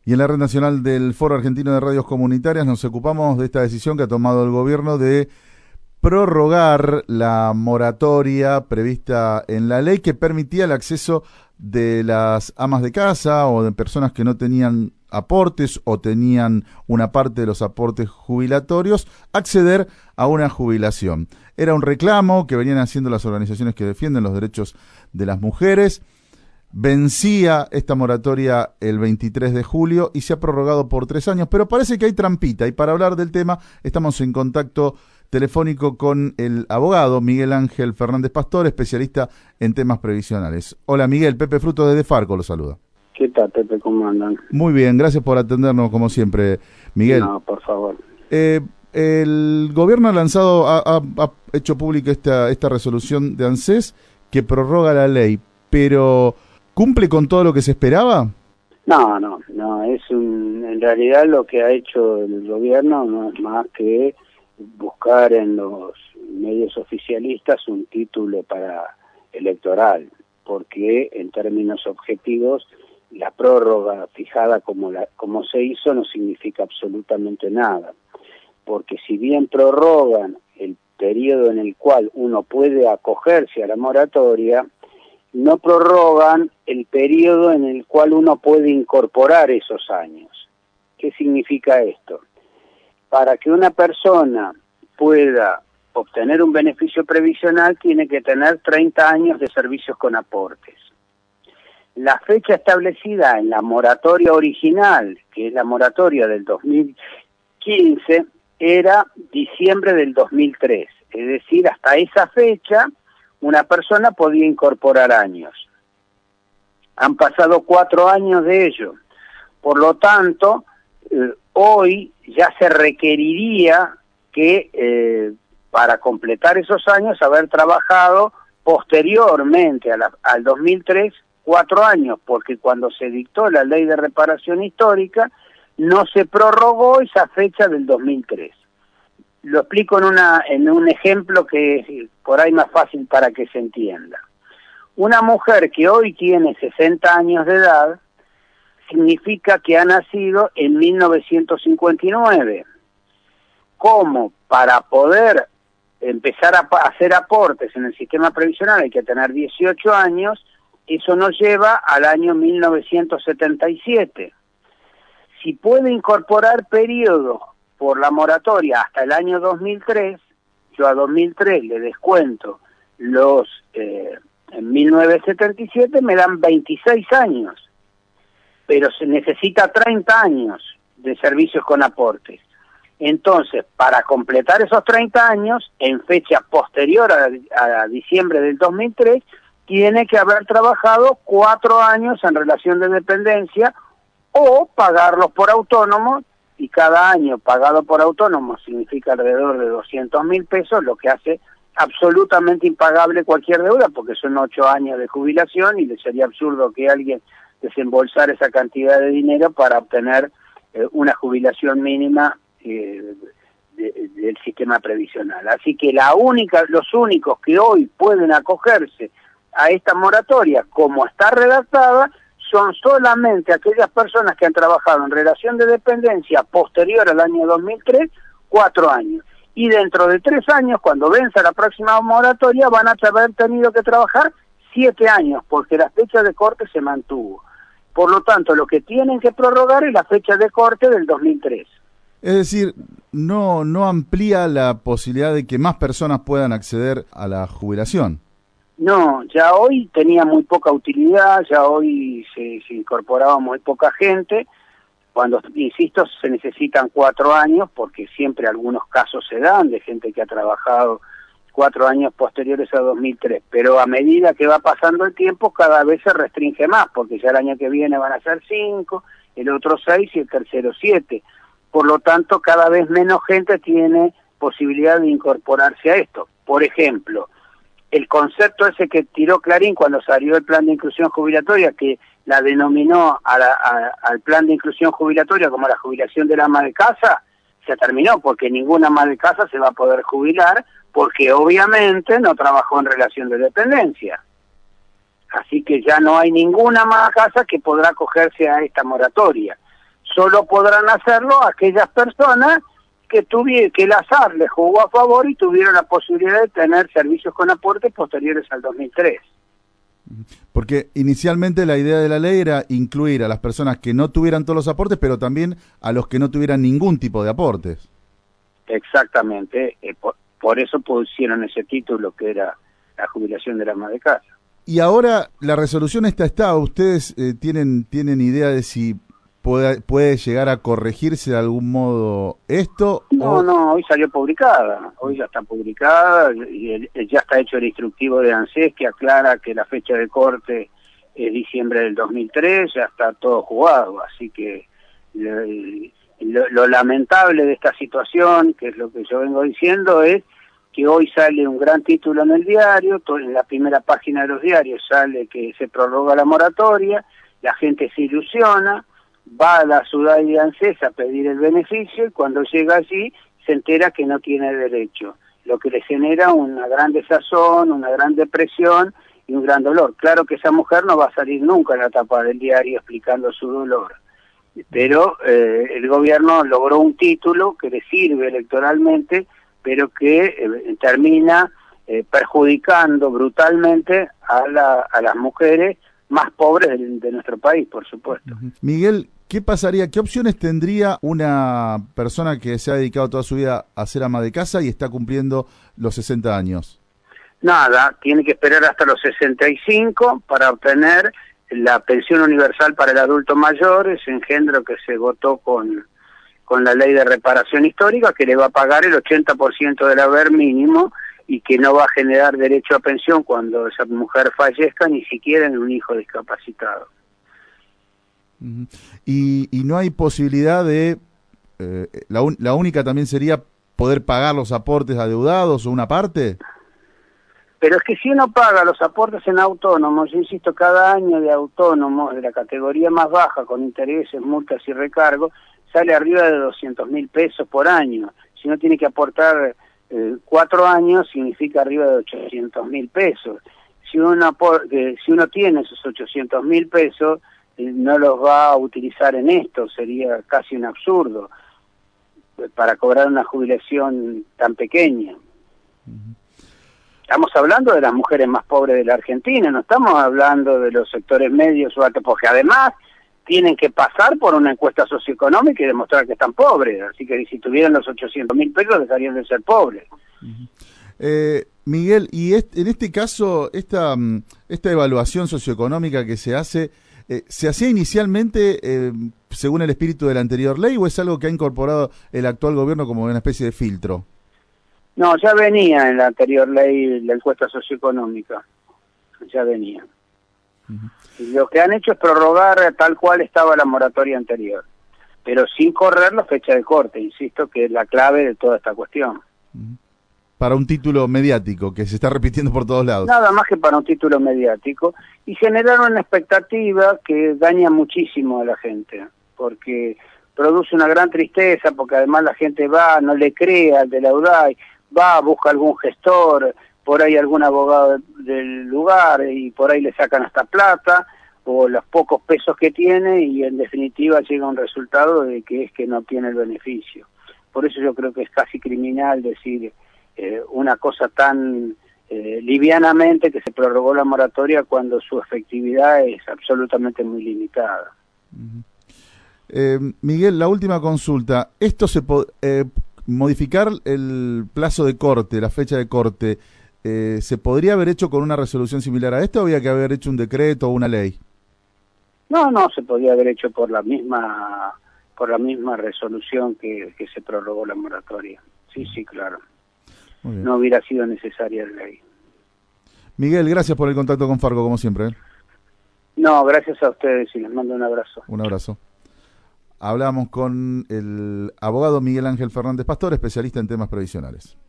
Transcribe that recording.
Y en la Red Nacional del Foro Argentino de Radios Comunitarias nos ocupamos de esta decisión que ha tomado el gobierno de prorrogar la moratoria prevista en la ley que permitía el acceso de las amas de casa o de personas que no tenían aportes o tenían una parte de los aportes jubilatorios, acceder a una jubilación. Era un reclamo que venían haciendo las organizaciones que defienden los derechos de las mujeres. Vencía esta moratoria el 23 de julio y se ha prorrogado por 3 años, pero parece que hay trampita, y para hablar del tema estamos en contacto telefónico con el abogado Miguel Ángel Fernández Pastor, especialista en temas previsionales. Hola Miguel, Pepe Fruto desde Farco lo saluda. ¿Qué tal, Pepe? ¿Cómo andan? Muy bien, gracias por atendernos como siempre, Miguel. No, por favor. El gobierno ha lanzado, ha hecho pública esta resolución de ANSES que prorroga la ley, pero ¿cumple con todo lo que se esperaba? No, en realidad lo que ha hecho el gobierno no es más que buscar en los medios oficialistas un título para electoral, porque en términos objetivos la prórroga fijada como se hizo no significa absolutamente nada, porque si bien prorrogan el periodo en el cual uno puede acogerse a la moratoria, no prorrogan el periodo en el cual uno puede incorporar esos años. ¿Qué significa esto? Para que una persona pueda obtener un beneficio previsional tiene que tener 30 años de servicios con aportes. La fecha establecida en la moratoria original, que es la moratoria del 2015, era diciembre del 2003. Es decir, hasta esa fecha una persona podía incorporar años. Han pasado 4 años de ello. Por lo tanto, hoy ya se requeriría que para completar esos años haber trabajado posteriormente al 2003 4 años, porque cuando se dictó la ley de reparación histórica no se prorrogó esa fecha del 2003. Lo explico en un ejemplo que es por ahí más fácil para que se entienda. Una mujer que hoy tiene 60 años de edad significa que ha nacido en 1959. ¿Cómo? Para poder empezar a hacer aportes en el sistema previsional hay que tener 18 años, eso nos lleva al año 1977. Si puede incorporar periodos por la moratoria hasta el año 2003, yo a 2003 le descuento los en 1977, me dan 26 años, pero se necesita 30 años de servicios con aportes. Entonces, para completar esos 30 años, en fecha posterior a diciembre del 2003, tiene que haber trabajado 4 años en relación de dependencia o pagarlos por autónomo, y cada año pagado por autónomo significa alrededor de 200.000 pesos, lo que hace absolutamente impagable cualquier deuda, porque son 8 años de jubilación y le sería absurdo que alguien desembolsara esa cantidad de dinero para obtener una jubilación mínima del sistema previsional. Así que los únicos que hoy pueden acogerse a esta moratoria, como está redactada, son solamente aquellas personas que han trabajado en relación de dependencia posterior al año 2003, 4 años. Y dentro de 3 años, cuando venza la próxima moratoria, van a haber tenido que trabajar 7 años, porque la fecha de corte se mantuvo. Por lo tanto, lo que tienen que prorrogar es la fecha de corte del 2003. Es decir, no amplía la posibilidad de que más personas puedan acceder a la jubilación. No, ya hoy tenía muy poca utilidad, ya hoy se incorporaba muy poca gente. Cuando, insisto, se necesitan 4 años, porque siempre algunos casos se dan de gente que ha trabajado 4 años posteriores a 2003, pero a medida que va pasando el tiempo cada vez se restringe más, porque ya el año que viene van a ser 5, el otro 6 y el tercero 7. Por lo tanto, cada vez menos gente tiene posibilidad de incorporarse a esto. Por ejemplo, el concepto ese que tiró Clarín cuando salió el plan de inclusión jubilatoria, que la denominó al plan de inclusión jubilatoria como la jubilación de la ama de casa, se terminó, porque ninguna ama de casa se va a poder jubilar, porque obviamente no trabajó en relación de dependencia. Así que ya no hay ninguna ama de casa que podrá acogerse a esta moratoria. solo podrán hacerlo aquellas personas que el azar les jugó a favor y tuvieron la posibilidad de tener servicios con aportes posteriores al 2003. Porque inicialmente la idea de la ley era incluir a las personas que no tuvieran todos los aportes, pero también a los que no tuvieran ningún tipo de aportes. Exactamente, por eso pusieron ese título que era la jubilación de la ama de casa. Y ahora la resolución está. ¿Ustedes tienen idea de si puede llegar a corregirse de algún modo esto? No, hoy salió publicada, hoy ya está publicada, y ya está hecho el instructivo de ANSES que aclara que la fecha de corte es diciembre del 2003, ya está todo jugado, así que lo lamentable de esta situación, que es lo que yo vengo diciendo, es que hoy sale un gran título en el diario, en la primera página de los diarios sale que se prorroga la moratoria, la gente se ilusiona, va a la ciudad de ANSES a pedir el beneficio y cuando llega allí se entera que no tiene derecho, lo que le genera una gran desazón, una gran depresión y un gran dolor. Claro que esa mujer no va a salir nunca en la tapa del diario explicando su dolor, pero el gobierno logró un título que le sirve electoralmente, pero que termina perjudicando brutalmente a las mujeres más pobres de nuestro país, por supuesto. Miguel, ¿qué pasaría, qué opciones tendría una persona que se ha dedicado toda su vida a ser ama de casa y está cumpliendo los 60 años? Nada, tiene que esperar hasta los 65 para obtener la pensión universal para el adulto mayor, ese engendro que se votó con la ley de reparación histórica, que le va a pagar el 80% del haber mínimo y que no va a generar derecho a pensión cuando esa mujer fallezca, ni siquiera en un hijo discapacitado. Y no hay posibilidad de, la única también sería poder pagar los aportes adeudados o una parte. Pero es que si uno paga los aportes en autónomos, yo insisto, cada año de autónomos de la categoría más baja, con intereses, multas y recargos, sale arriba de 200.000 pesos por año. Si uno tiene que aportar 4 años, significa arriba de 800.000 pesos. Si uno tiene esos 800.000 pesos, no los va a utilizar en esto, sería casi un absurdo para cobrar una jubilación tan pequeña. Estamos hablando de las mujeres más pobres de la Argentina, no estamos hablando de los sectores medios o altos, porque además tienen que pasar por una encuesta socioeconómica y demostrar que están pobres, así que si tuvieran los 800.000 pesos dejarían de ser pobres. Miguel, y en este caso, esta evaluación socioeconómica que se hacía inicialmente según el espíritu de la anterior ley o es algo que ha incorporado el actual gobierno como una especie de filtro? No, ya venía en la anterior ley la encuesta socioeconómica, ya venía. Y lo que han hecho es prorrogar tal cual estaba la moratoria anterior, pero sin correr la fecha de corte, insisto que es la clave de toda esta cuestión. Para un título mediático que se está repitiendo por todos lados. Nada más que para un título mediático, y generaron una expectativa que daña muchísimo a la gente, porque produce una gran tristeza, porque además la gente va, no le cree al de la UDAI, va, busca algún gestor, por ahí algún abogado del lugar y por ahí le sacan hasta plata o los pocos pesos que tiene y en definitiva llega a un resultado de que es que no obtiene el beneficio. Por eso yo creo que es casi criminal decir una cosa tan livianamente que se prorrogó la moratoria cuando su efectividad es absolutamente muy limitada. Miguel, la última consulta. ¿Esto modificar el plazo de corte, la fecha de corte, se podría haber hecho con una resolución similar a esta o había que haber hecho un decreto o una ley? No, se podía haber hecho por la misma resolución que se prorrogó la moratoria. Sí, claro. No hubiera sido necesaria la ley. Miguel, gracias por el contacto con Farco, como siempre. No, gracias a ustedes y les mando un abrazo. Un abrazo. Hablamos con el abogado Miguel Ángel Fernández Pastor, especialista en temas previsionales.